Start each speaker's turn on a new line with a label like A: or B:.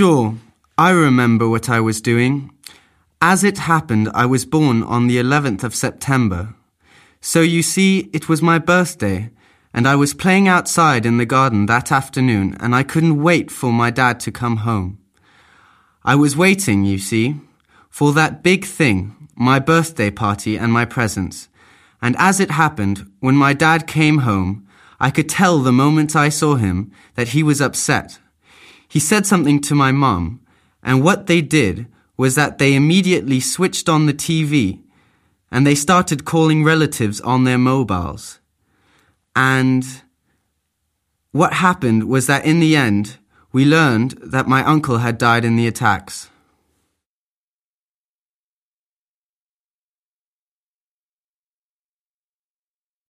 A: Sure, I remember what I was doing. As it happened, I was born on the 11th of September. So you see, it was my birthday, and I was playing outside in the garden that afternoon, and I couldn't wait for my dad to come home. I was waiting, you see, for that big thing, my birthday party and my presents. And as it happened, when my dad came home, I could tell the moment I saw him that he was upset. He said something to my mum, and what they did was that they immediately switched on the TV, and they started calling relatives on their mobiles. And what happened was that in the end, we learned that my uncle had died in the attacks.